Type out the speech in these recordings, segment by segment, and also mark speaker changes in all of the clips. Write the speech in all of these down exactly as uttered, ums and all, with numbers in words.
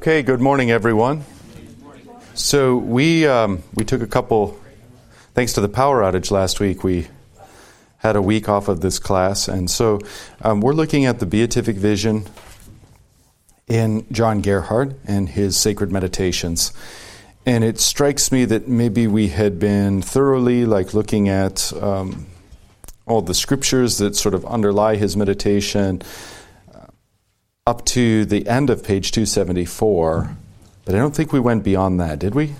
Speaker 1: Okay, good morning, everyone. So we um, we took a couple, thanks to the power outage last week, we had a week off of this class, and so um, we're looking at the Beatific Vision in John Gerhard and his Sacred Meditations. And it strikes me that maybe we had been thoroughly like looking at um, all the scriptures that sort of underlie his meditation uh, up to the end of page two seventy-four. But I don't think we went beyond that, did we?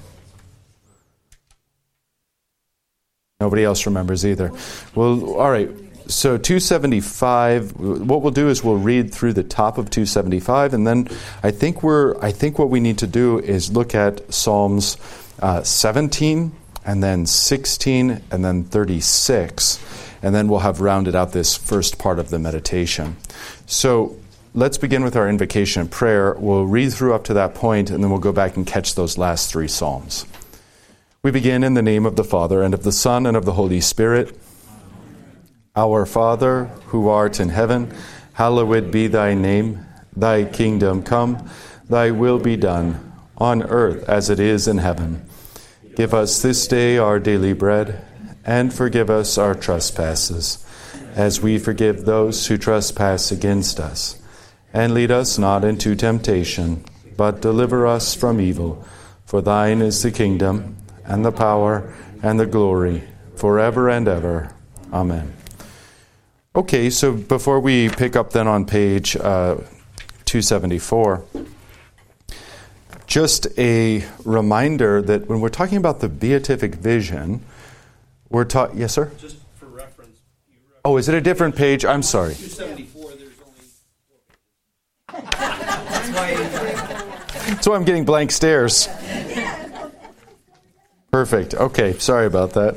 Speaker 1: Nobody else remembers either. Well, all right. So two seventy-five, what we'll do is we'll read through the top of two seventy-five, and then I think we're I think what we need to do is look at Psalms uh, seventeen, and then sixteen, and then thirty-six, and then we'll have rounded out this first part of the meditation. So let's begin with our invocation and prayer. We'll read through up to that point, and then we'll go back and catch those last three Psalms. We begin in the name of the Father, and of the Son, and of the Holy Spirit. Our Father, who art in heaven, hallowed be thy name. Thy kingdom come, thy will be done, on earth as it is in heaven. Give us this day our daily bread, and forgive us our trespasses, as we forgive those who trespass against us. And lead us not into temptation, but deliver us from evil. For thine is the kingdom, and the power, and the glory, forever and ever. Amen. Okay, so before we pick up then on page uh, two seventy-four, just a reminder that when we're talking about the Beatific Vision, we're talking... Yes, sir?
Speaker 2: Just for reference.
Speaker 1: Oh, is it a different page? I'm sorry.
Speaker 2: two seventy-four, there's only... That's why...
Speaker 1: That's why I'm getting blank stares. Perfect. Okay, sorry about that.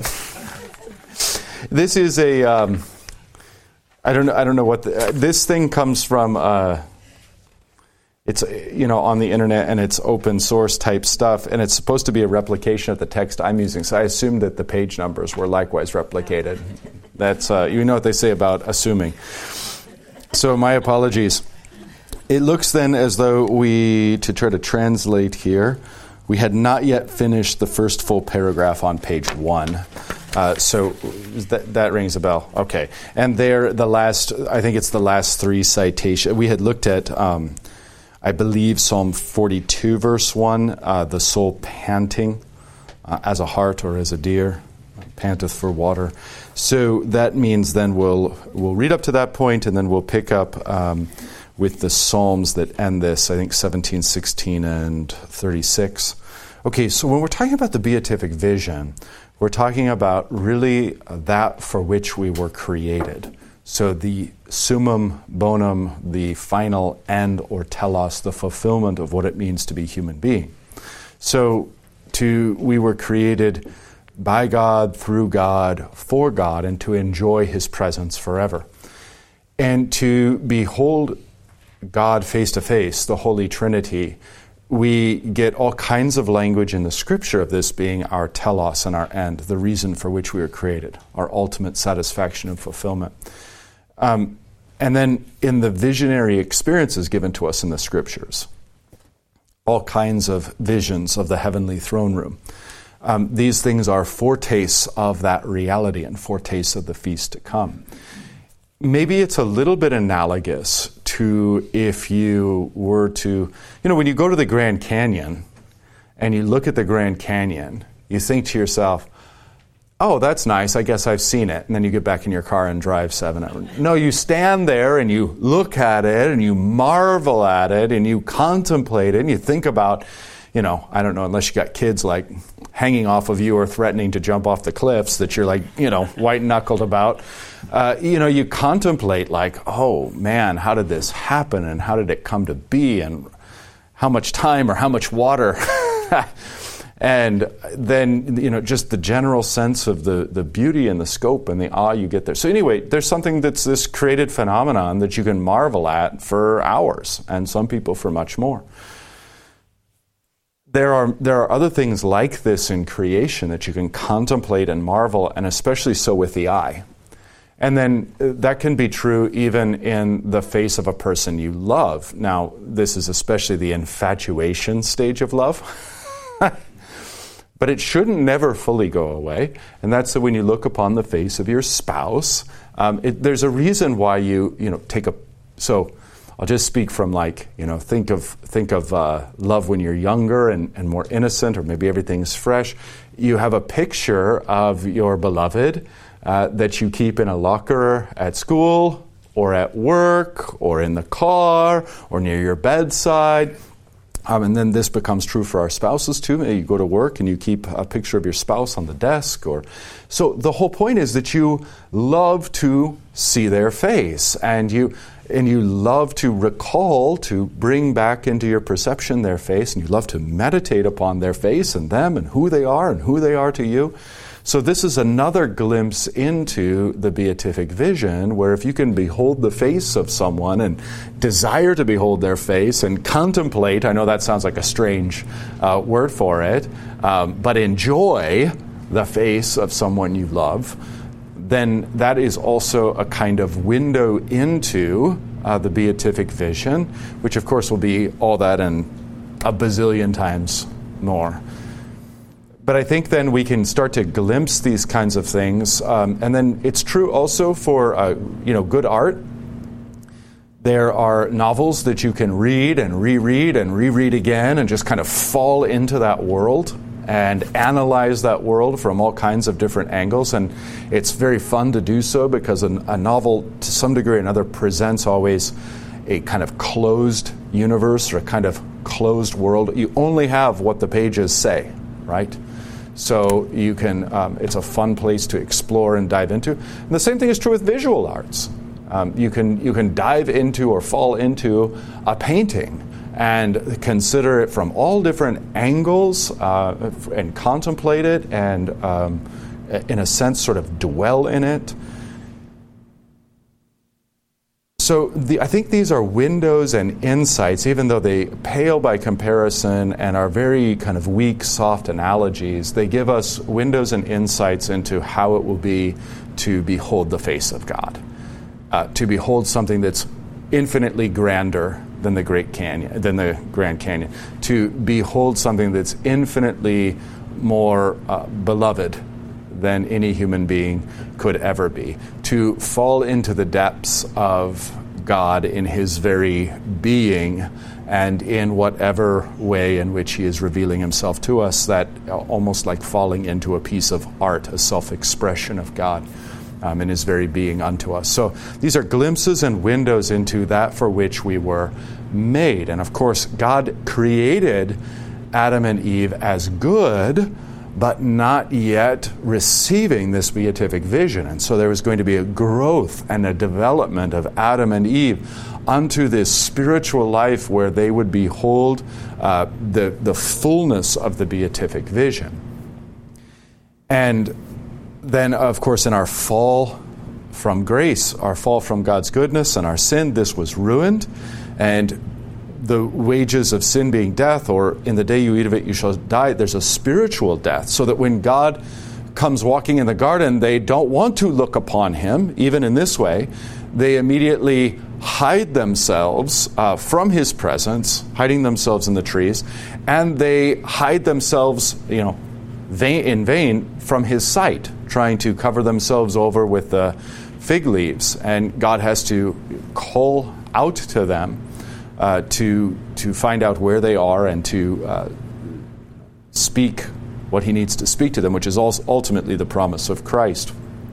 Speaker 1: This is a... Um, I don't know. I don't know what the, uh, this thing comes from. Uh, it's you know on the internet, and it's open source type stuff, and it's supposed to be a replication of the text I'm using. So I assumed that the page numbers were likewise replicated. That's uh, you know what they say about assuming. So my apologies. It looks then as though we, to try to translate here, we had not yet finished the first full paragraph on page one. Uh, so that, that rings a bell. Okay. And there, the last, I think it's the last three citations. We had looked at, um, I believe, Psalm forty-two, verse one, uh, the soul panting uh, as a hart or as a deer, panteth for water. So that means then we'll we'll read up to that point, and then we'll pick up um, with the Psalms that end this, I think seventeen, sixteen, and thirty-six. Okay, so when we're talking about the Beatific Vision, we're talking about really that for which we were created. So the summum bonum, the final end or telos, the fulfillment of what it means to be human being. So to we were created by God, through God, for God, and to enjoy His presence forever. And to behold God face to face, the Holy Trinity, we get all kinds of language in the Scripture of this being our telos and our end, the reason for which we were created, our ultimate satisfaction and fulfillment. Um, and then in the visionary experiences given to us in the Scriptures, all kinds of visions of the heavenly throne room. Um, these things are foretastes of that reality and foretastes of the feast to come. Maybe it's a little bit analogous to if you were to, you know, when you go to the Grand Canyon and you look at the Grand Canyon, you think to yourself, oh, that's nice, I guess I've seen it. And then you get back in your car and drive seven hours. No, you stand there and you look at it and you marvel at it and you contemplate it and you think about, you know, I don't know, unless you got kids like hanging off of you or threatening to jump off the cliffs that you're like, you know, white-knuckled about. Uh, you know, you contemplate like, oh, man, how did this happen and how did it come to be and how much time or how much water? And then, you know, just the general sense of the, the beauty and the scope and the awe you get there. So anyway, there's something that's this created phenomenon that you can marvel at for hours, and some people for much more. There are there are other things like this in creation that you can contemplate and marvel, and especially so with the eye. And then uh, that can be true even in the face of a person you love. Now, this is especially the infatuation stage of love. But it shouldn't never fully go away. And that's that when you look upon the face of your spouse, um, it, there's a reason why you, you know, take a... So I'll just speak from like, you know, think of think of uh, love when you're younger and, and more innocent, or maybe everything's fresh. You have a picture of your beloved uh, that you keep in a locker at school or at work or in the car or near your bedside. Um, and then this becomes true for our spouses too. You go to work and you keep a picture of your spouse on the desk. Or so the whole point is that you love to see their face, and you and you love to recall, to bring back into your perception their face, and you love to meditate upon their face and them and who they are and who they are to you. So this is another glimpse into the beatific vision, where if you can behold the face of someone and desire to behold their face and contemplate, I know that sounds like a strange uh, word for it, um, but enjoy the face of someone you love, then that is also a kind of window into uh, the beatific vision, which of course will be all that and a bazillion times more. But I think then we can start to glimpse these kinds of things. Um, and then it's true also for uh, you know, good art. There are novels that you can read and reread and reread again and just kind of fall into that world and analyze that world from all kinds of different angles. And it's very fun to do so, because a, a novel, to some degree or another, presents always a kind of closed universe or a kind of closed world. You only have what the pages say, right? So you can, um, it's a fun place to explore and dive into. And the same thing is true with visual arts. Um, you can you can dive into or fall into a painting and consider it from all different angles uh, and contemplate it and, um, in a sense, sort of dwell in it. So the, I think these are windows and insights, even though they pale by comparison and are very kind of weak, soft analogies. They give us windows and insights into how it will be to behold the face of God, uh, to behold something that's infinitely grander than the Great Canyon, than the Grand Canyon, to behold something that's infinitely more uh, beloved than any human being could ever be, to fall into the depths of God in his very being and in whatever way in which he is revealing himself to us, that almost like falling into a piece of art, a self-expression of God um, in his very being unto us. So these are glimpses and windows into that for which we were made. And of course, God created Adam and Eve as good, but not yet receiving this beatific vision. And so there was going to be a growth and a development of Adam and Eve unto this spiritual life where they would behold uh, the, the fullness of the beatific vision. And then, of course, in our fall from grace, our fall from God's goodness and our sin, this was ruined. And the wages of sin being death, or in the day you eat of it you shall die, there's a spiritual death, so that when God comes walking in the garden, they don't want to look upon him, even in this way. They immediately hide themselves uh, from his presence, hiding themselves in the trees, and they hide themselves, you know, vain, in vain from his sight, trying to cover themselves over with the fig leaves. And God has to call out to them Uh, to to find out where they are and to uh, speak what he needs to speak to them, which is also ultimately the promise of Christ.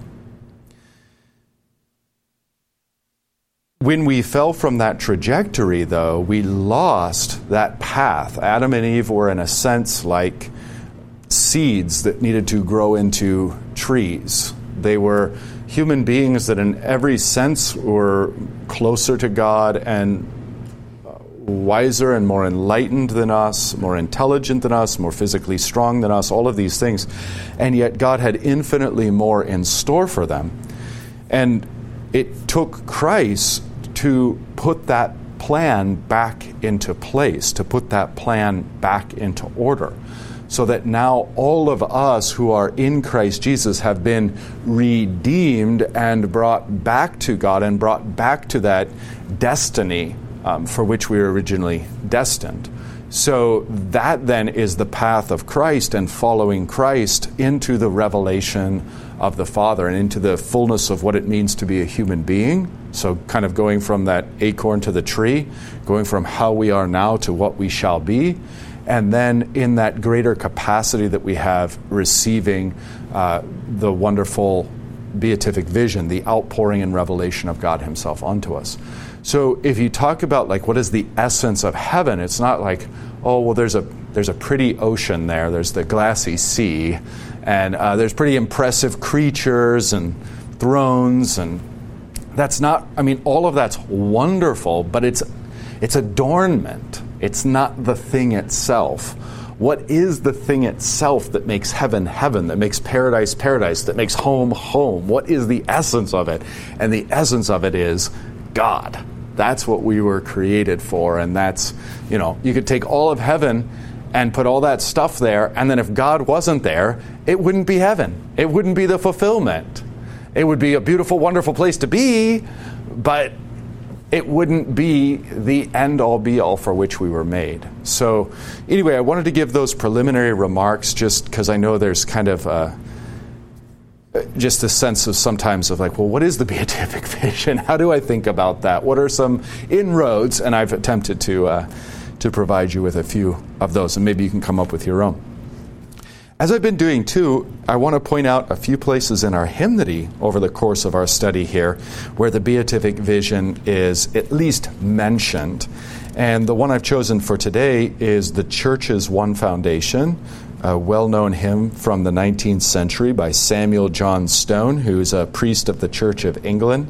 Speaker 1: When we fell from that trajectory, though, we lost that path. Adam and Eve were, in a sense, like seeds that needed to grow into trees. They were human beings that in every sense were closer to God and wiser and more enlightened than us, more intelligent than us, more physically strong than us, all of these things. And yet God had infinitely more in store for them. And it took Christ to put that plan back into place, to put that plan back into order, so that now all of us who are in Christ Jesus have been redeemed and brought back to God and brought back to that destiny um, for which we were originally destined. So that then is the path of Christ and following Christ into the revelation of the Father and into the fullness of what it means to be a human being. So kind of going from that acorn to the tree, going from how we are now to what we shall be, and then in that greater capacity that we have receiving uh, the wonderful beatific vision, the outpouring and revelation of God himself onto us. So if you talk about like what is the essence of heaven, it's not like, oh, well, there's a there's a pretty ocean there, there's the glassy sea, and uh, there's pretty impressive creatures and thrones, and that's not, I mean, all of that's wonderful, but it's it's adornment. It's not the thing itself. What is the thing itself that makes heaven heaven, that makes paradise paradise, that makes home home? What is the essence of it? And the essence of it is God. That's what we were created for, and that's, you know, you could take all of heaven and put all that stuff there, and then if God wasn't there, it wouldn't be heaven. It wouldn't be the fulfillment. It would be a beautiful, wonderful place to be, but it wouldn't be the end-all, be-all for which we were made. So anyway, I wanted to give those preliminary remarks just because I know there's kind of a, just a sense of sometimes of like, well, what is the beatific vision? How do I think about that? What are some inroads? And I've attempted to uh, to provide you with a few of those, and maybe you can come up with your own. As I've been doing too, I want to point out a few places in our hymnody over the course of our study here where the beatific vision is at least mentioned. And the one I've chosen for today is the Church's One Foundation, a well-known hymn from the nineteenth century by Samuel John Stone, who's a priest of the Church of England.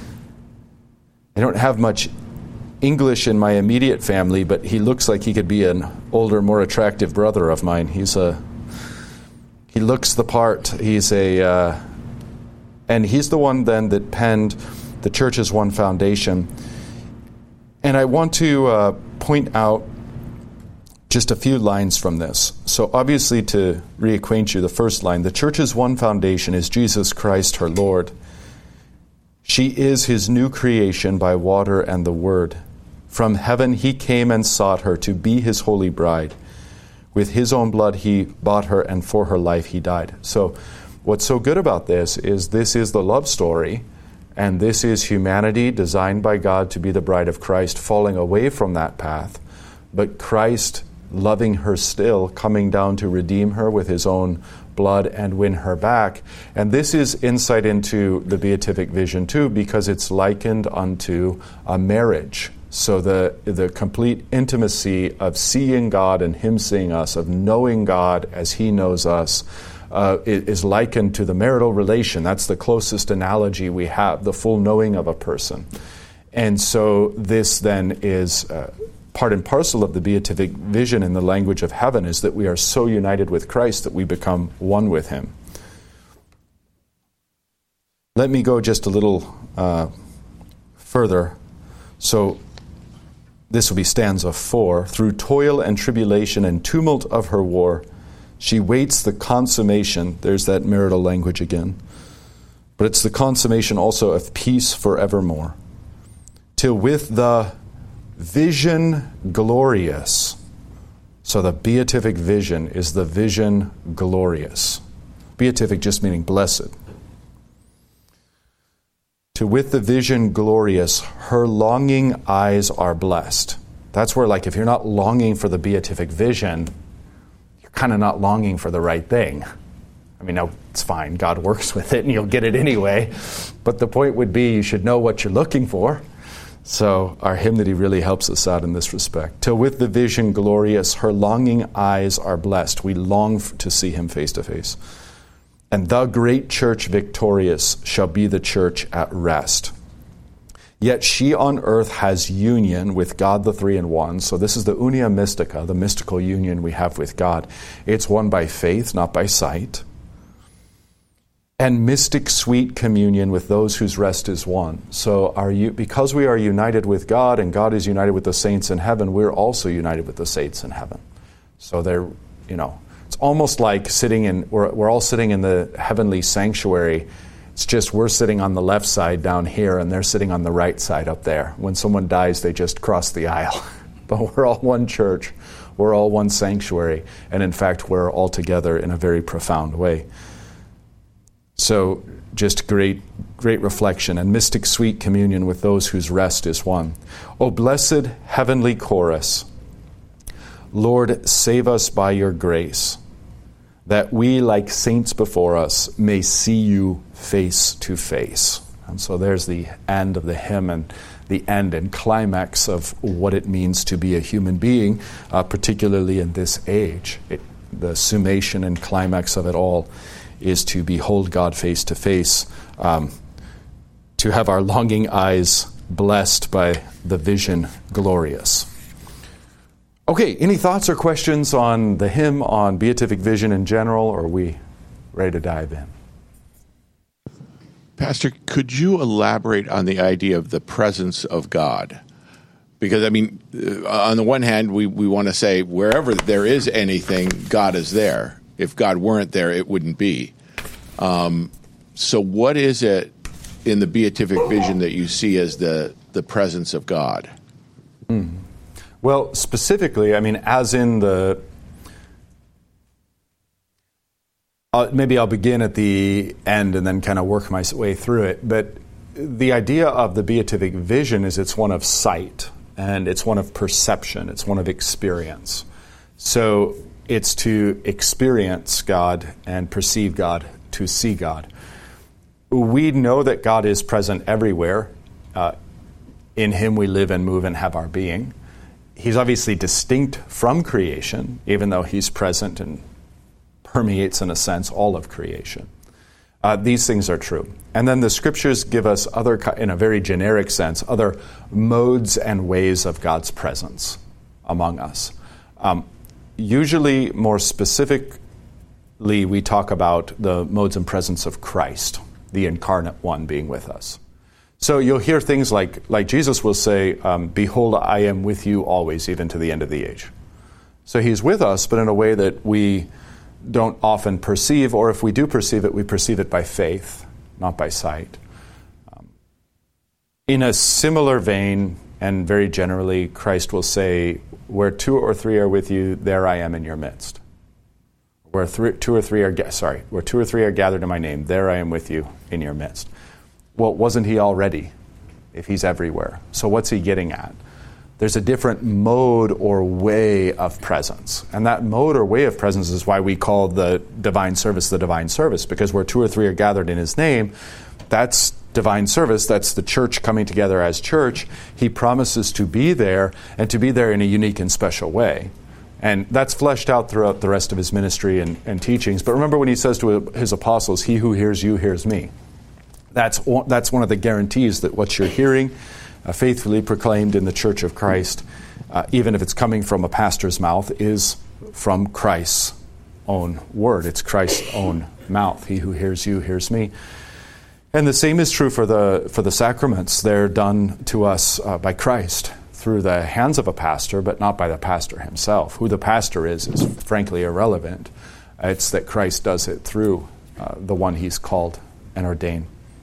Speaker 1: I don't have much English in my immediate family, but he looks like he could be an older, more attractive brother of mine. He's a He looks the part. He's a, uh, and he's the one then that penned the Church's One Foundation. And I want to uh, point out just a few lines from this. So obviously, to reacquaint you, the first line, the Church's One Foundation is Jesus Christ, her Lord. She is his new creation by water and the word. From heaven he came and sought her to be his holy bride. With his own blood he bought her, and for her life he died. So what's so good about this is this is the love story, and this is humanity designed by God to be the bride of Christ, falling away from that path, but Christ loving her still, coming down to redeem her with his own blood and win her back. And this is insight into the beatific vision too, because it's likened unto a marriage. So the the complete intimacy of seeing God and him seeing us, of knowing God as he knows us, uh, is likened to the marital relation. That's the closest analogy we have, the full knowing of a person. And so this then is uh, part and parcel of the beatific vision in the language of heaven, is that we are so united with Christ that we become one with him. Let me go just a little uh, further. So this will be stanza four. Through toil and tribulation and tumult of her war, she waits the consummation. There's that marital language again. But it's the consummation also of peace forevermore. Till with the vision glorious. So the beatific vision is the vision glorious. Beatific just meaning blessed. To with the vision glorious, her longing eyes are blessed. That's where, like, if you're not longing for the beatific vision, you're kind of not longing for the right thing. I mean, no, it's fine. God works with it and you'll get it anyway. But the point would be you should know what you're looking for. So our hymnody really helps us out in this respect. Till with the vision glorious, her longing eyes are blessed. We long to see him face to face. And the great church victorious shall be the church at rest. Yet she on earth has union with God the Three in One. So this is the unia mystica, the mystical union we have with God. It's one by faith, not by sight. And mystic sweet communion with those whose rest is one. So are you, because we are united with God and God is united with the saints in heaven, we're also united with the saints in heaven. So they're, you know, It's almost like sitting in, we're, we're all sitting in the heavenly sanctuary. It's just we're sitting on the left side down here and they're sitting on the right side up there. When someone dies, they just cross the aisle. But we're all one church. We're all one sanctuary. And in fact, we're all together in a very profound way. So just great, great reflection and mystic sweet communion with those whose rest is won. O blessed heavenly chorus, Lord, save us by your grace, that we, like saints before us, may see you face to face. And so there's the end of the hymn and the end and climax of what it means to be a human being, uh, particularly in this age. It, the summation and climax of it all is to behold God face to face, um, to have our longing eyes blessed by the vision glorious. Okay, any thoughts or questions on the hymn, on beatific vision in general, or are we ready to dive in?
Speaker 3: Pastor, could you elaborate on the idea of the presence of God? Because, I mean, uh, on the one hand, we, we want to say wherever there is anything, God is there. If God weren't there, it wouldn't be. Um, so what is it in the beatific vision that you see as the, the presence of God?
Speaker 1: Mm. Well, specifically, I mean, as in the... Uh, maybe I'll begin at the end and then kind of work my way through it. But the idea of the beatific vision is it's one of sight, and it's one of perception, it's one of experience. So it's to experience God and perceive God, to see God. We know that God is present everywhere. Uh, in Him we live and move and have our being. He's obviously distinct from creation, even though He's present and permeates, in a sense, all of creation. Uh, these things are true. And then the Scriptures give us other, in a very generic sense, other modes and ways of God's presence among us. Um, usually, more specifically, we talk about the modes and presence of Christ, the incarnate one being with us. So you'll hear things like, like Jesus will say, um, behold, I am with you always, even to the end of the age. So He's with us, but in a way that we don't often perceive, or if we do perceive it, we perceive it by faith, not by sight. Um, in a similar vein, and very generally, Christ will say, where two or three are with you, there I am in your midst. Where three, two or three are ga- sorry, where two or three are gathered in my name, there I am with you in your midst. Well, wasn't He already, if He's everywhere? So what's He getting at? There's a different mode or way of presence. And that mode or way of presence is why we call the divine service the divine service, because where two or three are gathered in His name, that's divine service. That's the church coming together as church. He promises to be there, and to be there in a unique and special way. And that's fleshed out throughout the rest of His ministry and, and teachings. But remember when He says to His apostles, he who hears you hears me. That's, that's one of the guarantees that what you're hearing Uh, faithfully proclaimed in the Church of Christ, uh, even if it's coming from a pastor's mouth, is from Christ's own word. It's Christ's own mouth. He who hears you hears me. And the same is true for the for the sacraments. They're done to us uh, by Christ through the hands of a pastor, but not by the pastor himself. Who the pastor is is frankly irrelevant. It's that Christ does it through uh, the one He's called and ordained.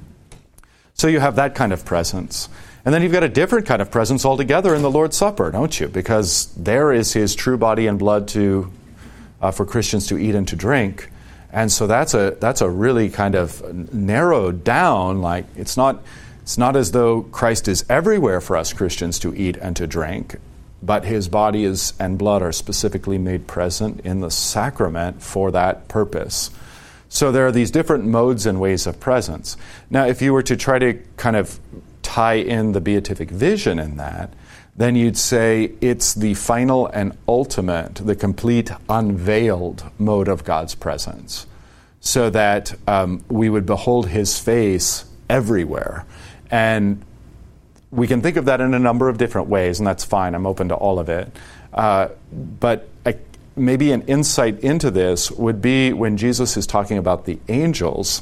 Speaker 1: So you have that kind of presence. And then you've got a different kind of presence altogether in the Lord's Supper, don't you? Because there is His true body and blood to uh, for Christians to eat and to drink. And so that's a that's a really kind of narrowed down, like it's not it's not as though Christ is everywhere for us Christians to eat and to drink, but His body is and blood are specifically made present in the sacrament for that purpose. So there are these different modes and ways of presence. Now, if you were to try to kind of tie in the beatific vision in that, then you'd say it's the final and ultimate, the complete unveiled mode of God's presence, so that um, we would behold His face everywhere. And we can think of that in a number of different ways, and that's fine. I'm open to all of it. Uh, but I, maybe an insight into this would be when Jesus is talking about the angels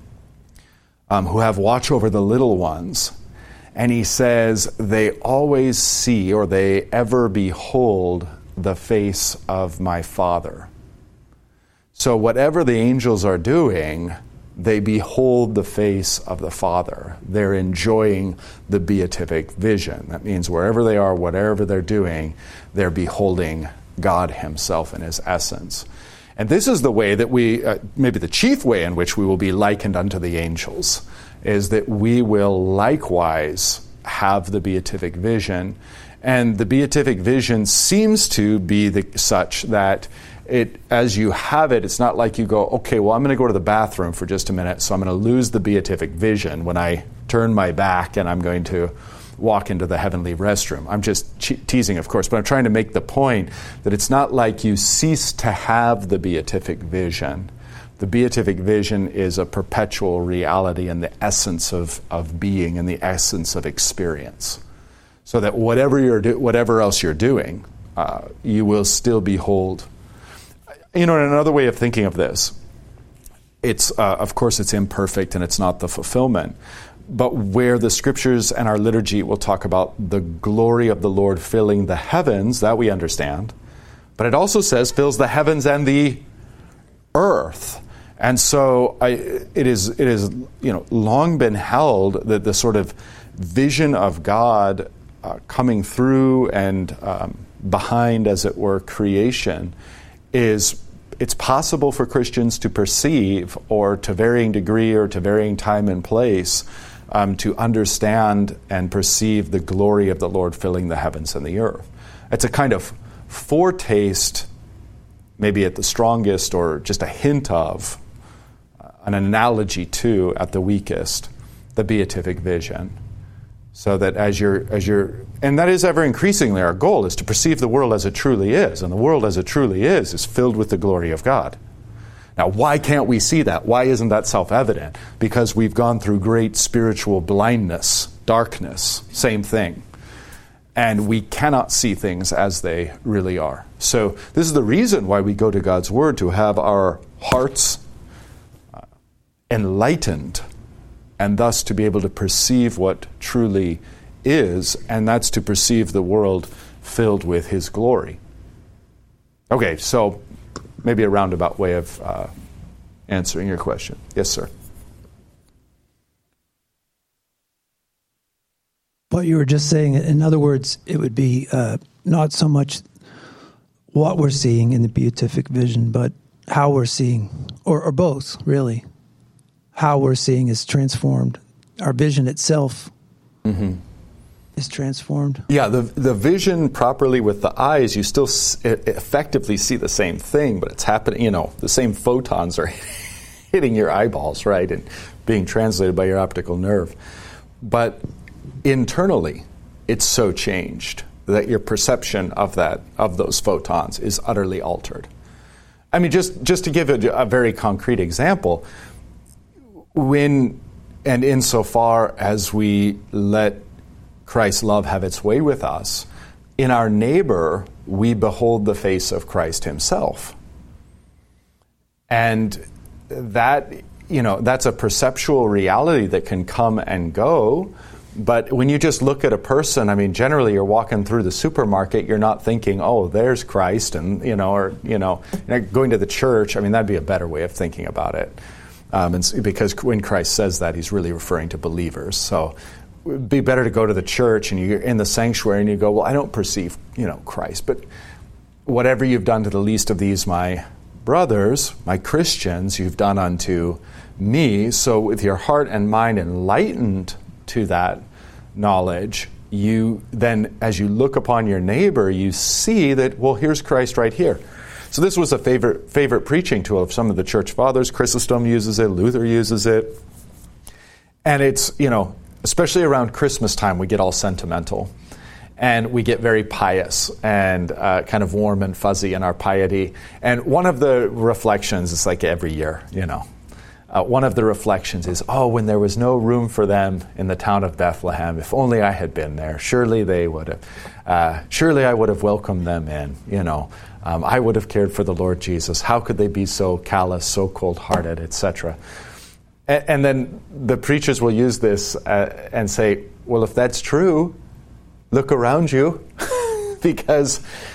Speaker 1: um, who have watch over the little ones. And He says they always see, or they ever behold, the face of my Father. So whatever the angels are doing, they behold the face of the Father. They're enjoying the beatific vision. That means wherever they are, whatever they're doing, they're beholding God himself in his essence. And this is the way that we, uh, maybe the chief way in which we will be likened unto the angels, is that we will likewise have the beatific vision. And the beatific vision seems to be the, such that it, as you have it, it's not like you go, okay, well, I'm going to go to the bathroom for just a minute, so I'm going to lose the beatific vision when I turn my back and I'm going to walk into the heavenly restroom. I'm just che- teasing, of course, but I'm trying to make the point that it's not like you cease to have the beatific vision. The beatific vision is a perpetual reality in the essence of, of being, in the essence of experience. So that whatever you're do, whatever else you're doing, uh, you will still behold. You know, another way of thinking of this, it's uh, of course it's imperfect and it's not the fulfillment, but where the scriptures and our liturgy will talk about the glory of the Lord filling the heavens, that we understand, but it also says fills the heavens and the earth. And so I, it is it is you know long been held that the sort of vision of God uh, coming through and um, behind, as it were, creation is, it's possible for Christians to perceive, or to varying degree or to varying time and place, um, to understand and perceive the glory of the Lord filling the heavens and the earth. It's a kind of foretaste, maybe at the strongest, or just a hint of, uh, an analogy to, at the weakest, the beatific vision. So that as you're, as you're, and that is ever increasingly our goal, is to perceive the world as it truly is. And the world as it truly is is filled with the glory of God. Now, why can't we see that? Why isn't that self-evident? Because we've gone through great spiritual blindness, darkness, same thing. And we cannot see things as they really are. So this is the reason why we go to God's Word, to have our hearts uh, enlightened, and thus to be able to perceive what truly is, and that's to perceive the world filled with His glory. Okay, so maybe a roundabout way of uh, answering your question. Yes, sir.
Speaker 4: But you were just saying, in other words, it would be uh, not so much what we're seeing in the beatific vision, but how we're seeing, or, or both, really. How we're seeing is transformed. Our vision itself mm-hmm. is transformed.
Speaker 1: Yeah, the the vision properly with the eyes, you still s- effectively see the same thing, but it's happening, you know, the same photons are hitting your eyeballs, right, and being translated by your optical nerve. But internally, it's so changed that your perception of that, of those photons, is utterly altered. I mean, just, just to give a, a very concrete example, when and insofar as we let Christ's love have its way with us, in our neighbor we behold the face of Christ himself. And that, you know, that's a perceptual reality that can come and go. But when you just look at a person, I mean, generally you're walking through the supermarket, you're not thinking, oh, there's Christ, and, you know, or, you know, going to the church, I mean, that'd be a better way of thinking about it. Um, and because when Christ says that, he's really referring to believers. So it would be better to go to the church and you're in the sanctuary and you go, well, I don't perceive, you know, Christ. But whatever you've done to the least of these, my brothers, my Christians, you've done unto me. So with your heart and mind enlightened to that knowledge, you then, as you look upon your neighbor, you see that, well, here's Christ right here. So this was a favorite favorite preaching tool of some of the church fathers. Chrysostom uses it, Luther uses it. And it's, you know, especially around Christmas time, we get all sentimental. And we get very pious and uh, kind of warm and fuzzy in our piety. And one of the reflections, it's like every year, you know, uh, one of the reflections is, oh, when there was no room for them in the town of Bethlehem, if only I had been there, surely they would have, uh, surely I would have welcomed them in, you know. Um, I would have cared for the Lord Jesus. How could they be so callous, so cold-hearted, et cetera? And, and then the preachers will use this uh, and say, well, if that's true, look around you, because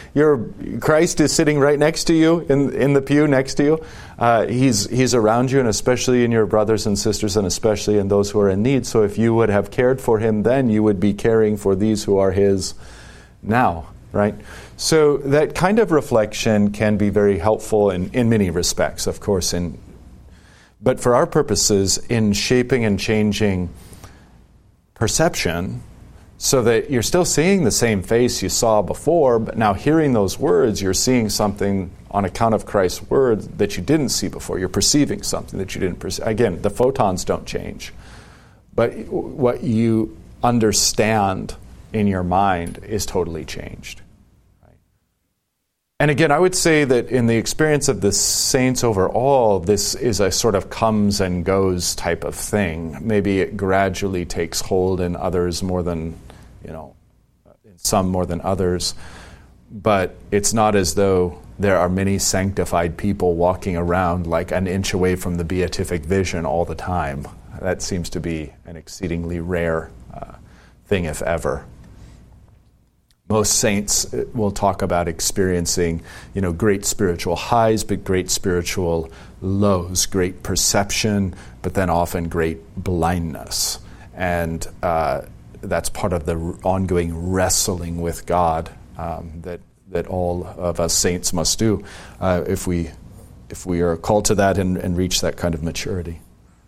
Speaker 1: Your Christ is sitting right next to you in in the pew next to you. Uh, he's he's around you, and especially in your brothers and sisters, and especially in those who are in need. So if you would have cared for him then, you would be caring for these who are his now, right? So that kind of reflection can be very helpful in, in many respects, of course. In but for our purposes, in shaping and changing perception, so that you're still seeing the same face you saw before, but now hearing those words, you're seeing something on account of Christ's words that you didn't see before. You're perceiving something that you didn't perceive. Again, the photons don't change, but what you understand in your mind is totally changed. Right? And again, I would say that in the experience of the saints overall, this is a sort of comes and goes type of thing. Maybe it gradually takes hold in others more than you know, in some more than others, but it's not as though there are many sanctified people walking around like an inch away from the beatific vision all the time. That seems to be an exceedingly rare uh, thing, if ever. Most saints will talk about experiencing, you know, great spiritual highs, but great spiritual lows, great perception, but then often great blindness. And uh, that's part of the ongoing wrestling with God um, that that all of us saints must do uh, if we if we are called to that and, and reach that kind of maturity.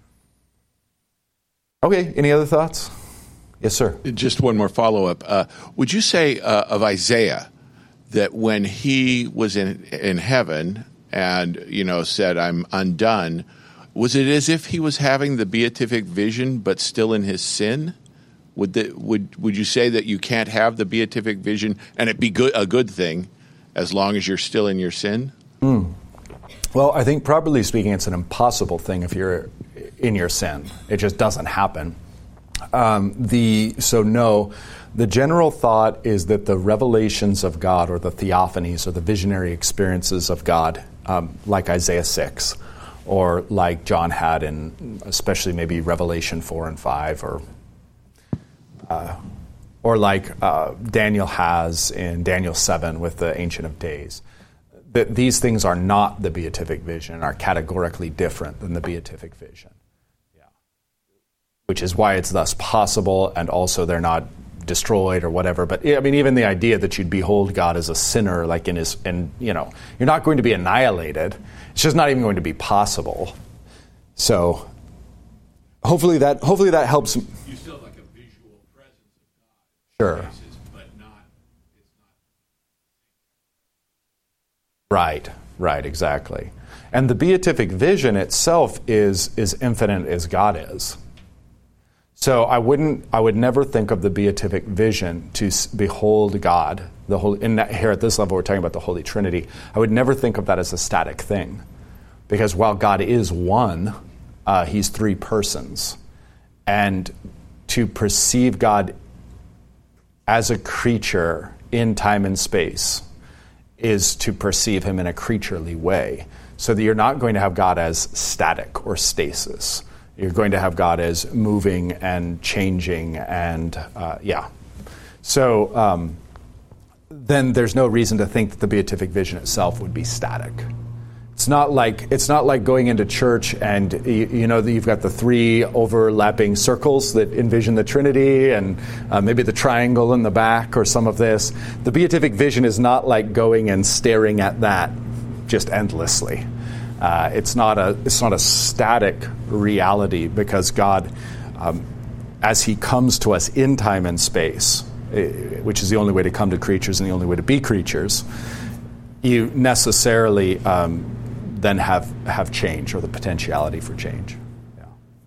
Speaker 1: Okay, any other thoughts? Yes, sir.
Speaker 3: Just one more follow-up. Uh, would you say uh, of Isaiah that when he was in in heaven and you know said, "I'm undone," was it as if he was having the beatific vision but still in his sin? Would the, would would you say that you can't have the beatific vision and it be good a good thing as long as you're still in your sin?
Speaker 1: Mm. Well, I think properly speaking, it's an impossible thing if you're in your sin. It just doesn't happen. Um, the so no, the general thought is that the revelations of God, or the theophanies, or the visionary experiences of God, um, like Isaiah six, or like John had in, especially maybe Revelation four and five, or Uh, or like uh, Daniel has in Daniel seven with the Ancient of Days. That these things are not the beatific vision, are categorically different than the beatific vision. Yeah. Which is why it's thus possible, and also they're not destroyed or whatever. But I mean, even the idea that you'd behold God as a sinner, like in his, and you know, you're not going to be annihilated. It's just not even going to be possible. So hopefully that hopefully that helps.
Speaker 3: You still like a visual presence of God.
Speaker 1: Sure.
Speaker 3: Places, but not, it's not.
Speaker 1: Right, right, exactly. And the beatific vision itself is is infinite as God is. So I wouldn't, I would never think of the beatific vision to behold God. The Holy, in that, here at this level, we're talking about the Holy Trinity. I would never think of that as a static thing, because while God is one, uh, He's three persons, and to perceive God as a creature in time and space is to perceive Him in a creaturely way, so that you're not going to have God as static or stasis. You're going to have God as moving and changing, and uh, yeah. So um, then there's no reason to think that the beatific vision itself would be static. It's not like it's not like going into church and you, you know that you've got the three overlapping circles that envision the Trinity, and uh, maybe the triangle in the back or some of this. The beatific vision is not like going and staring at that just endlessly. Uh, it's not a it's not a static reality, because God, um, as He comes to us in time and space, which is the only way to come to creatures and the only way to be creatures, you necessarily um, then have have change, or the potentiality for change. Yeah.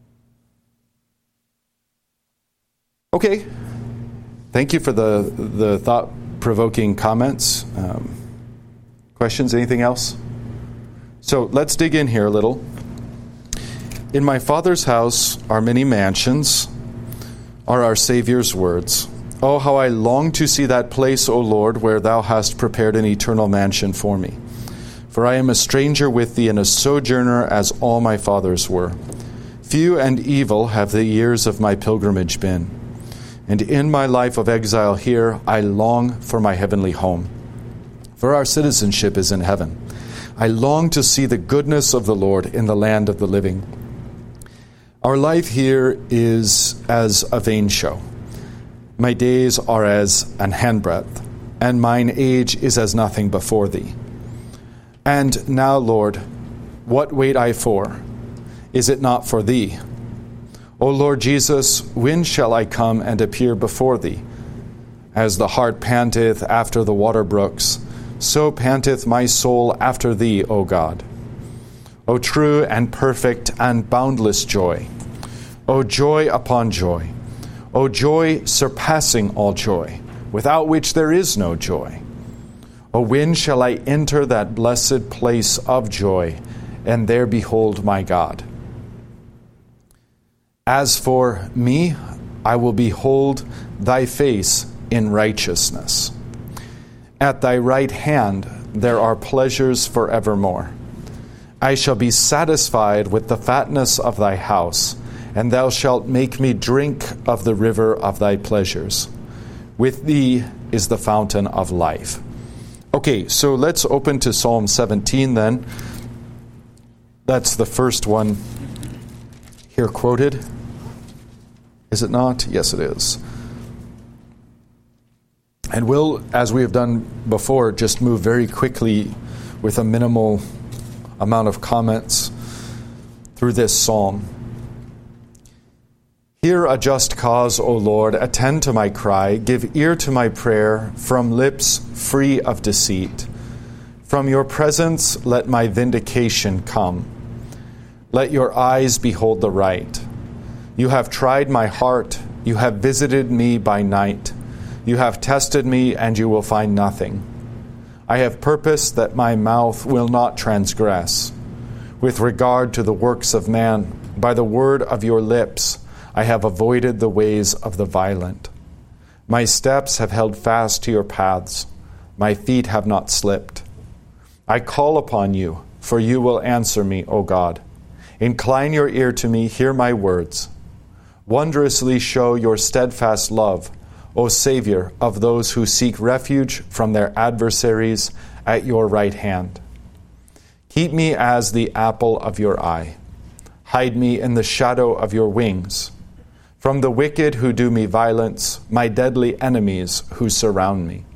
Speaker 1: Okay. Thank you for the the thought-provoking comments. Um, questions? Anything else? So let's dig in here a little. In my Father's house are many mansions, are our Savior's words. Oh, how I long to see that place, O Lord, where Thou hast prepared an eternal mansion for me. For I am a stranger with Thee and a sojourner, as all my fathers were. Few and evil have the years of my pilgrimage been, and in my life of exile here I long for my heavenly home. for our citizenship is in heaven. I long to see the goodness of the Lord in the land of the living. Our life here is as a vain show. My days are as an handbreadth, and mine age is as nothing before thee. And now, Lord, what wait I for? Is it not for thee? O Lord Jesus, when shall I come and appear before thee? As the hart panteth after the water brooks, so panteth my soul after thee, O God. O true and perfect and boundless joy, O joy upon joy, O joy surpassing all joy, without which there is no joy. O when shall I enter that blessed place of joy, and there behold my God? As for me, I will behold thy face in righteousness. At thy right hand there are pleasures forevermore. I shall be satisfied with the fatness of thy house, and thou shalt make me drink of the river of thy pleasures. With thee is the fountain of life. Okay, so let's open to Psalm seventeen then. That's the first one here quoted. Is it not? Yes, it is. And we'll, as we have done before, just move very quickly with a minimal amount of comments through this psalm. Hear a just cause, O Lord, attend to my cry, give ear to my prayer, from lips free of deceit. From your presence let my vindication come. Let your eyes behold the right. You have tried my heart, you have visited me by night. You have tested me, and you will find nothing. I have purposed that my mouth will not transgress. With regard to the works of man, by the word of your lips, I have avoided the ways of the violent. My steps have held fast to your paths. My feet have not slipped. I call upon you, for you will answer me, O God. Incline your ear to me, hear my words. Wondrously show your steadfast love, O Savior of those who seek refuge from their adversaries at your right hand. Keep me as the apple of your eye. Hide me in the shadow of your wings. From the wicked who do me violence, my deadly enemies who surround me.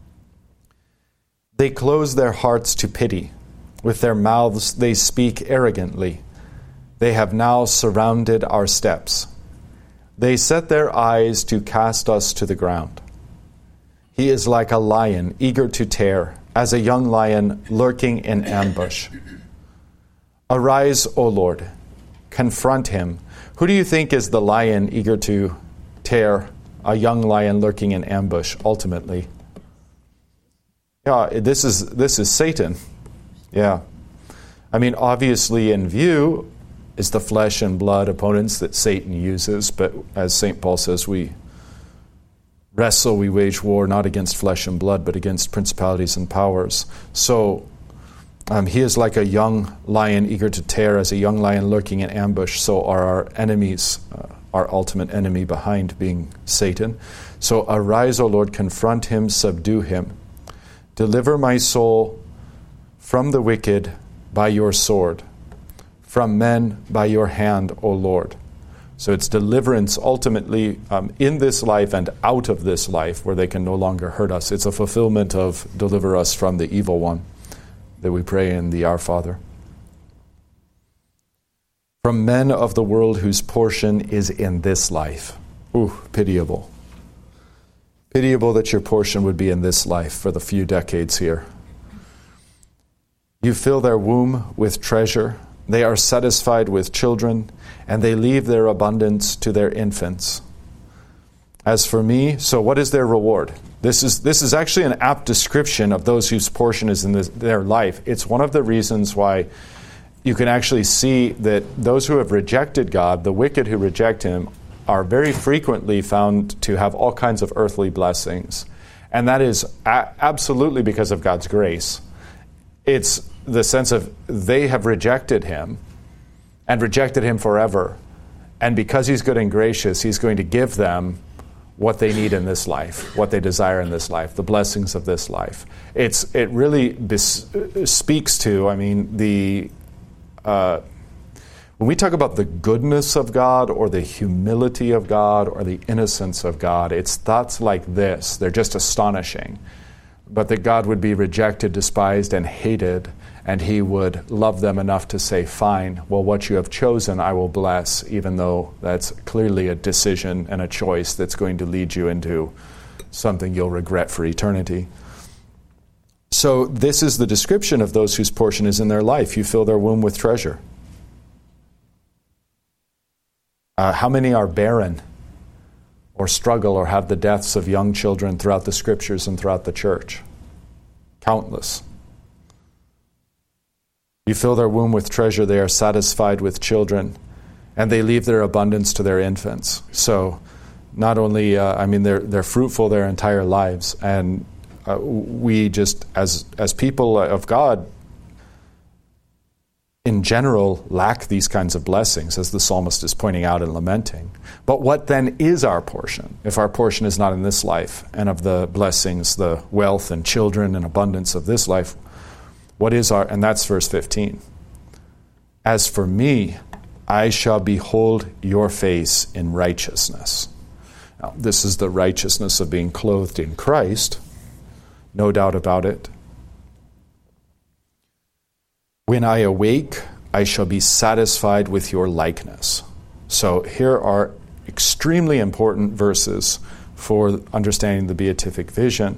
Speaker 1: They close their hearts to pity. With their mouths they speak arrogantly. They have now surrounded our steps. They set their eyes to cast us to the ground. He is like a lion eager to tear, as a young lion lurking in ambush. Arise, O Lord, confront him. Who do you think is the lion eager to tear, a young lion lurking in ambush, ultimately? Yeah, this is this is Satan. Yeah. I mean, obviously in view is the flesh and blood opponents that Satan uses, but as Saint Paul says, we wrestle, we wage war not against flesh and blood, but against principalities and powers. So um, he is like a young lion eager to tear, as a young lion lurking in ambush. So are our enemies, uh, our ultimate enemy behind being Satan. So arise, O Lord, confront him, subdue him. Deliver my soul from the wicked by your sword, from men by your hand, O Lord. So it's deliverance ultimately um, in this life and out of this life, where they can no longer hurt us. It's a fulfillment of deliver us from the evil one that we pray in the Our Father. From men of the world whose portion is in this life. Ooh, pitiable. Pitiable that your portion would be in this life for the few decades here. You fill their womb with treasure. They are satisfied with children, and they leave their abundance to their infants. As for me, so what is their reward? This is this is actually an apt description of those whose portion is in this, their life. It's one of the reasons why you can actually see that those who have rejected God, the wicked who reject him, are very frequently found to have all kinds of earthly blessings. And that is a- absolutely because of God's grace. It's the sense of they have rejected him and rejected him forever. And because he's good and gracious, he's going to give them what they need in this life, what they desire in this life, the blessings of this life. It's it really bes- speaks to, I mean, the uh, when we talk about the goodness of God or the humility of God or the innocence of God, it's thoughts like this. They're just astonishing. But that God would be rejected, despised, and hated, and he would love them enough to say, fine, well, what you have chosen I will bless, even though that's clearly a decision and a choice that's going to lead you into something you'll regret for eternity. So this is the description of those whose portion is in their life. You fill their womb with treasure. Uh, how many are barren or struggle or have the deaths of young children throughout the scriptures and throughout the church? Countless. You fill their womb with treasure, they are satisfied with children, and they leave their abundance to their infants. So not only, uh, I mean, they're they're fruitful their entire lives, and uh, we just, as as people of God, in general, lack these kinds of blessings, as the psalmist is pointing out and lamenting. But what then is our portion, if our portion is not in this life, and of the blessings, the wealth and children and abundance of this life, what is our, and that's verse fifteen. As for me, I shall behold your face in righteousness. Now, this is the righteousness of being clothed in Christ, no doubt about it. When I awake, I shall be satisfied with your likeness. So here are extremely important verses for understanding the beatific vision,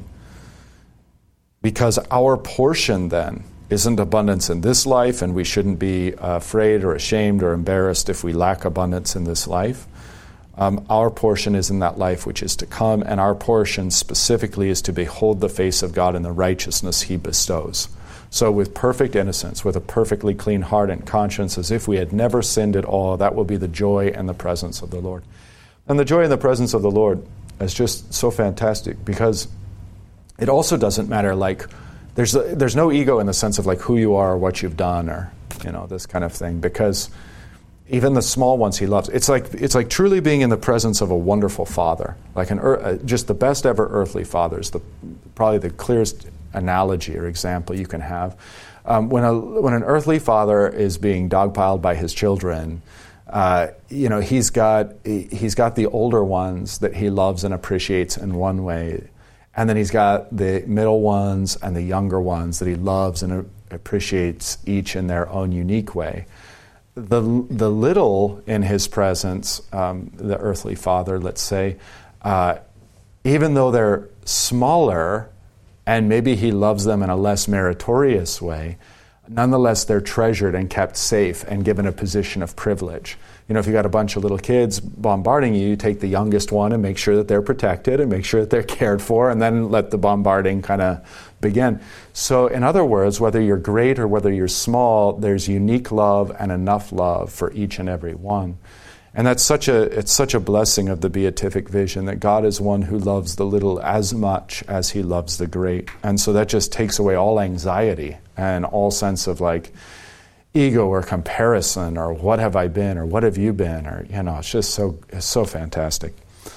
Speaker 1: because our portion then isn't abundance in this life, and we shouldn't be afraid or ashamed or embarrassed if we lack abundance in this life. Um, our portion is in that life which is to come, and our portion specifically is to behold the face of God in the righteousness he bestows. So with perfect innocence, with a perfectly clean heart and conscience, as if we had never sinned at all, that will be the joy and the presence of the Lord. And the joy and the presence of the Lord is just so fantastic, because it also doesn't matter, like, there's there's no ego in the sense of like who you are or what you've done or, you know, this kind of thing, because even the small ones he loves. It's like it's like truly being in the presence of a wonderful father, like an uh, just the best ever earthly fathers, the probably the clearest analogy or example you can have. Um, when a when an earthly father is being dogpiled by his children, uh, you know, he's got he's got the older ones that he loves and appreciates in one way, and then he's got the middle ones and the younger ones that he loves and appreciates each in their own unique way. The the little in his presence, um, the earthly father, let's say, uh, even though they're smaller, and maybe he loves them in a less meritorious way, nonetheless they're treasured and kept safe and given a position of privilege. You know, if you got a bunch of little kids bombarding you, you take the youngest one and make sure that they're protected and make sure that they're cared for, and then let the bombarding kind of begin. So in other words, whether you're great or whether you're small, there's unique love and enough love for each and every one. And that's such a it's such a blessing of the beatific vision, that God is one who loves the little as much as he loves the great. And so that just takes away all anxiety and all sense of like ego or comparison or what have I been or what have you been, or, you know, it's just so it's so fantastic.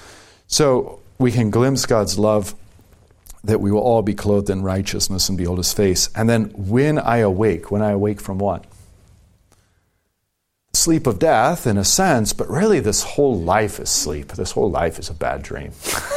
Speaker 1: So we can glimpse God's love, that we will all be clothed in righteousness and behold his face. And then when I awake, when I awake from what? Sleep of death, in a sense, but really this whole life is sleep. This whole life is a bad dream.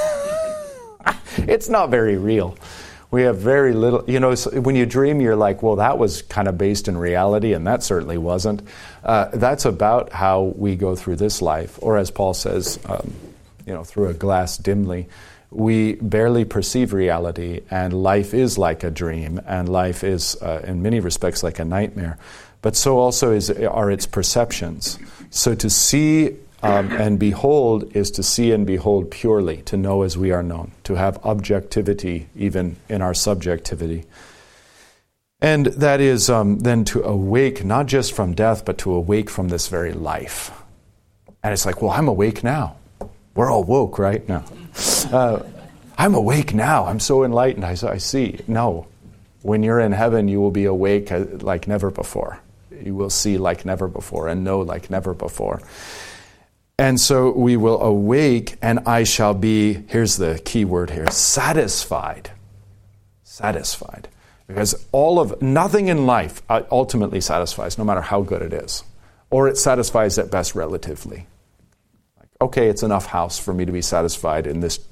Speaker 1: It's not very real. We have very little, you know, when you dream, you're like, well, that was kind of based in reality, and that certainly wasn't. Uh, that's about how we go through this life, or as Paul says, um, you know, through a glass dimly. We barely perceive reality, and life is like a dream, and life is, uh, in many respects, like a nightmare. But so also is, are its perceptions. So to see um, and behold is to see and behold purely, to know as we are known, to have objectivity even in our subjectivity. And that is um, then to awake, not just from death, but to awake from this very life. And it's like, well, I'm awake now. We're all woke, right? No. Uh, I'm awake now. I'm so enlightened. I, I see. No. When you're in heaven, you will be awake like never before. You will see like never before and know like never before. And so we will awake, and I shall be, here's the key word here, satisfied. Satisfied. Because all of, nothing in life ultimately satisfies, no matter how good it is. Or it satisfies at best relatively. Like, okay, it's enough house for me to be satisfied in this,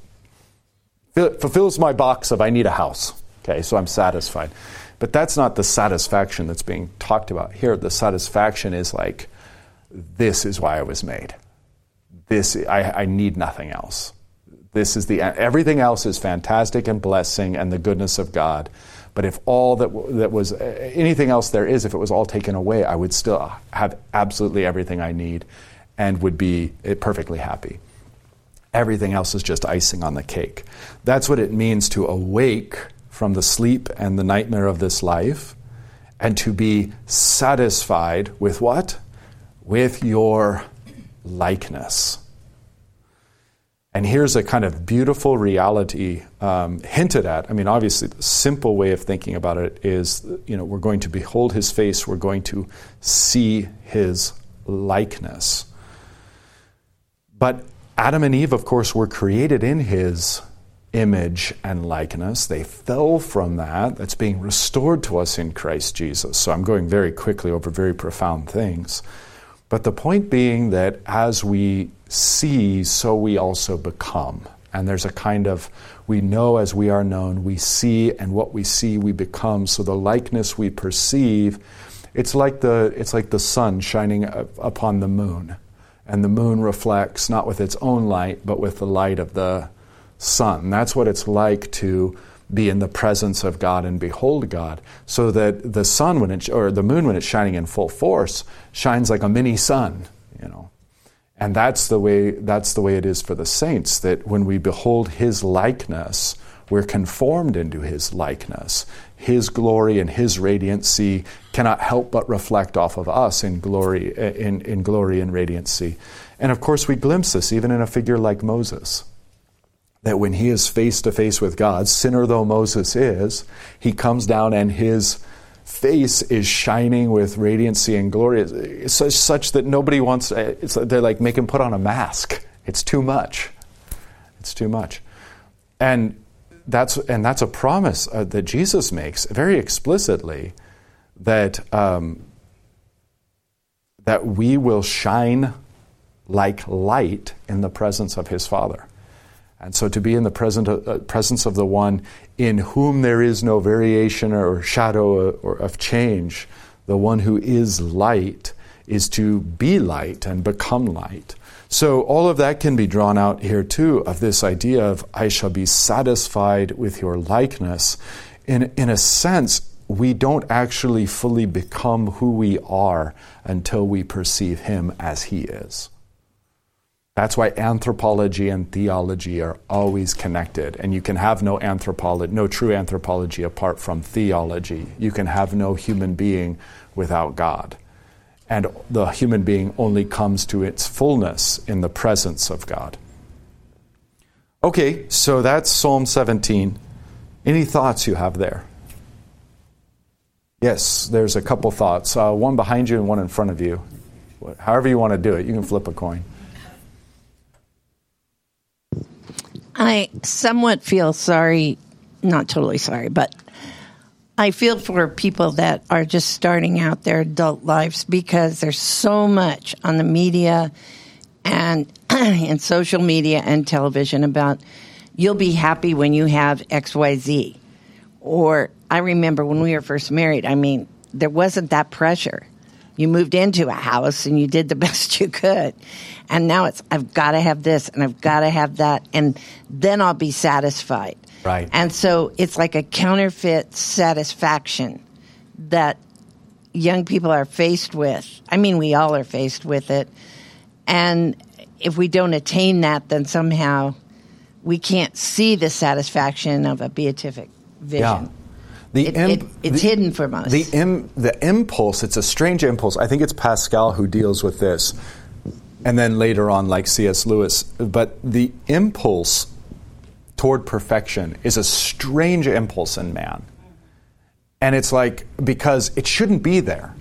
Speaker 1: it fulfills my box of I need a house. Okay, so I'm satisfied. But that's not the satisfaction that's being talked about here. The satisfaction is like, this is why I was made. This, I, I need nothing else. This is the, everything else is fantastic and blessing and the goodness of God. But if all that that was, anything else there is, if it was all taken away, I would still have absolutely everything I need and would be perfectly happy. Everything else is just icing on the cake. That's what it means to awake from the sleep and the nightmare of this life and to be satisfied with what? With your likeness. And here's a kind of beautiful reality um, hinted at. I mean, obviously, the simple way of thinking about it is, you know, we're going to behold his face, we're going to see his likeness. But Adam and Eve, of course, were created in his image and likeness. They fell from that. That's being restored to us in Christ Jesus. So I'm going very quickly over very profound things. But the point being that as we see, so we also become. And there's a kind of, we know as we are known, we see, and what we see we become. So the likeness we perceive, it's like the it's like the sun shining upon the moon. And the moon reflects not with its own light, but with the light of the sun. That's what it's like to be in the presence of God and behold God, so that the sun, when it, or the moon, when it's shining in full force, shines like a mini sun, you know. And that's the way that's the way it is for the saints, that when we behold his likeness, we're conformed into his likeness. His glory and his radiancy cannot help but reflect off of us in glory, in, in glory and radiancy. And of course we glimpse this even in a figure like Moses, that when he is face to face with God, sinner though Moses is, he comes down and his face is shining with radiancy and glory. It's such, such that nobody wants, it's, they're like, make him put on a mask. It's too much. It's too much. And that's and that's a promise uh, that Jesus makes very explicitly, that um, that we will shine like light in the presence of his Father. And so to be in the present, uh, presence of the one in whom there is no variation or shadow or of change, the one who is light, is to be light and become light. So all of that can be drawn out here too, of this idea of I shall be satisfied with your likeness. In, in a sense, we don't actually fully become who we are until we perceive him as he is. That's why anthropology and theology are always connected. And you can have no anthropology, no true anthropology apart from theology. You can have no human being without God. And the human being only comes to its fullness in the presence of God. Okay, so that's Psalm seventeen. Any thoughts you have there? Yes, there's a couple thoughts. Uh, one behind you and one in front of you. However you want to do it, you can flip a coin.
Speaker 5: I somewhat feel sorry, not totally sorry, but I feel for people that are just starting out their adult lives, because there's so much on the media and in social media and television about you'll be happy when you have X Y Z. Or I remember when we were first married, I mean, there wasn't that pressure. You moved into a house and you did the best you could. And now it's, I've got to have this and I've got to have that, and then I'll be satisfied.
Speaker 1: Right.
Speaker 5: And so it's like a counterfeit satisfaction that young people are faced with. I mean, we all are faced with it. And if we don't attain that, then somehow we can't see the satisfaction of a beatific vision.
Speaker 1: Yeah. The
Speaker 5: it,
Speaker 1: imp,
Speaker 5: it, it's
Speaker 1: the,
Speaker 5: hidden from us.
Speaker 1: The, im, the impulse, it's a strange impulse. I think it's Pascal who deals with this. And then later on, like C S Lewis. But the impulse toward perfection is a strange impulse in man. And it's like, because it shouldn't be there.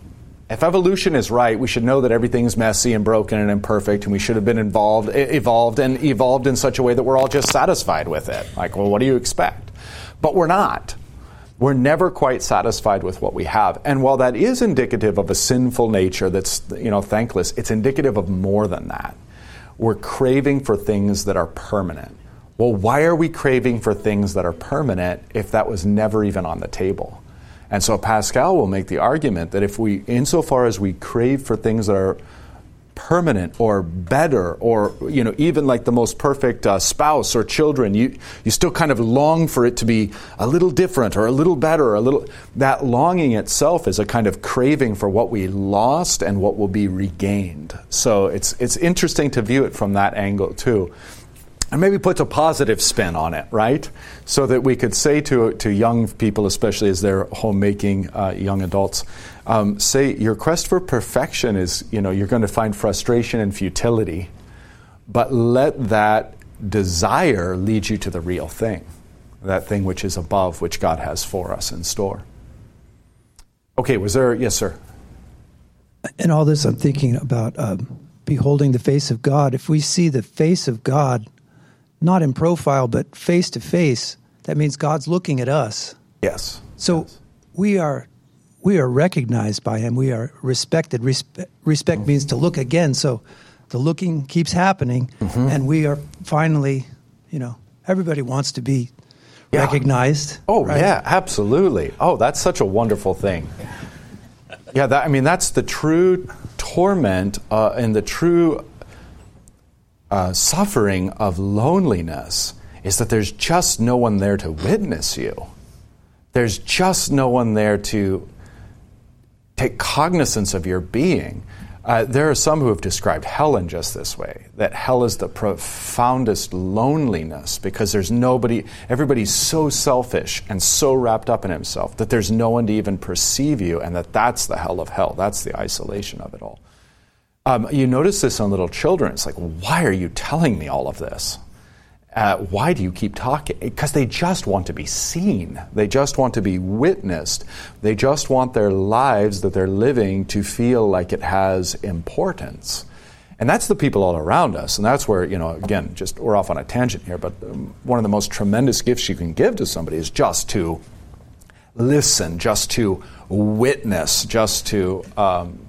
Speaker 1: If evolution is right, we should know that everything's messy and broken and imperfect, and we should have been involved, evolved and evolved in such a way that we're all just satisfied with it. Like, well, what do you expect? But we're not. We're never quite satisfied with what we have. And while that is indicative of a sinful nature that's, you know, thankless, it's indicative of more than that. We're craving for things that are permanent. Well, why are we craving for things that are permanent if that was never even on the table? And so Pascal will make the argument that if we, insofar as we crave for things that are permanent or better, or, you know, even like the most perfect uh, spouse or children, you you still kind of long for it to be a little different or a little better, or a little. That longing itself is a kind of craving for what we lost and what will be regained. So it's it's interesting to view it from that angle too. And maybe puts a positive spin on it, right? So that we could say to to young people, especially as they're homemaking uh, young adults, um, say your quest for perfection is, you know, you're going to find frustration and futility, but let that desire lead you to the real thing, that thing which is above, which God has for us in store. Okay, was there, yes, sir?
Speaker 4: In all this, I'm thinking about um, beholding the face of God. If we see the face of God, not in profile, but face to face, that means God's looking at us.
Speaker 1: Yes.
Speaker 4: So
Speaker 1: yes.
Speaker 4: we are we are recognized by Him. We are respected. Respe- respect mm-hmm. means to look again. So the looking keeps happening, mm-hmm. and we are finally, you know, everybody wants to be yeah. recognized.
Speaker 1: Oh,
Speaker 4: right?
Speaker 1: yeah, absolutely. Oh, that's such a wonderful thing. Yeah, that, I mean, that's the true torment uh, and the true Uh, suffering of loneliness, is that there's just no one there to witness you. There's just no one there to take cognizance of your being. Uh, there are some who have described hell in just this way, that hell is the profoundest loneliness because there's nobody, everybody's so selfish and so wrapped up in himself that there's no one to even perceive you, and that that's the hell of hell. That's the isolation of it all. Um, you notice this on little children. It's like, why are you telling me all of this? Uh, why do you keep talking? Because they just want to be seen. They just want to be witnessed. They just want their lives that they're living to feel like it has importance. And that's the people all around us. And that's where, you know, again, just we're off on a tangent here, but um, one of the most tremendous gifts you can give to somebody is just to listen, just to witness, just to... Um,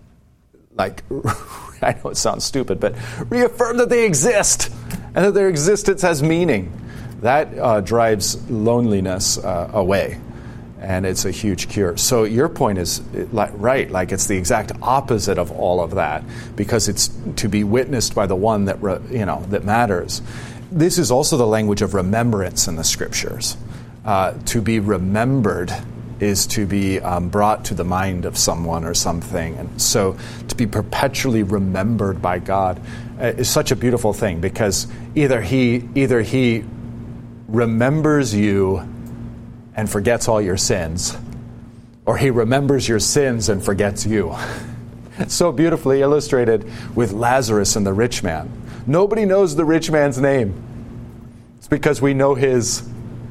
Speaker 1: Like, I know it sounds stupid, but reaffirm that they exist and that their existence has meaning. That uh, drives loneliness uh, away, and it's a huge cure. So your point is like, right, like it's the exact opposite of all of that, because it's to be witnessed by the one that re, you know that matters. This is also the language of remembrance in the Scriptures. Uh, to be remembered is to be um, brought to the mind of someone or something. And so to be perpetually remembered by God uh, is such a beautiful thing, because either he either he remembers you and forgets all your sins, or he remembers your sins and forgets you. It's so beautifully illustrated with Lazarus and the rich man. Nobody knows the rich man's name. It's because we know his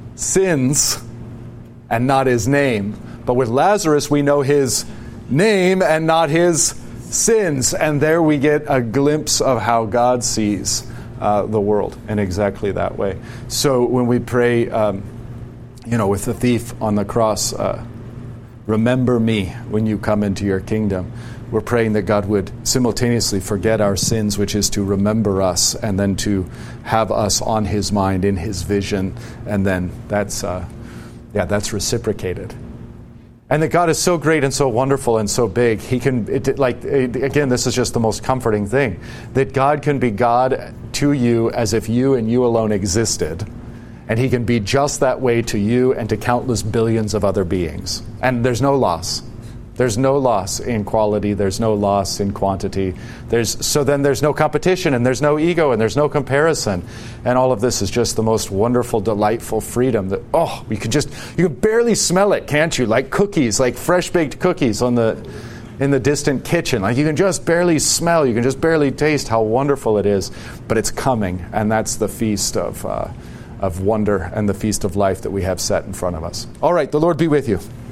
Speaker 1: sins and not his name. But with Lazarus, we know his name and not his sins. And there we get a glimpse of how God sees uh, the world in exactly that way. So when we pray, um, you know, with the thief on the cross, uh, remember me when you come into your kingdom, we're praying that God would simultaneously forget our sins, which is to remember us, and then to have us on his mind, in his vision. And then that's... Uh, Yeah, that's reciprocated. And that God is so great and so wonderful and so big, he can, it, like, it, again, this is just the most comforting thing, that God can be God to you as if you and you alone existed, and he can be just that way to you and to countless billions of other beings. And there's no loss. There's no loss in quality. There's no loss in quantity. There's so then there's no competition, and there's no ego, and there's no comparison. And all of this is just the most wonderful, delightful freedom that, oh, you can just, you can barely smell it, can't you? Like cookies, like fresh-baked cookies on the in the distant kitchen. Like you can just barely smell, you can just barely taste how wonderful it is. But it's coming, and that's the feast of, uh, of wonder and the feast of life that we have set in front of us. All right, the Lord be with you.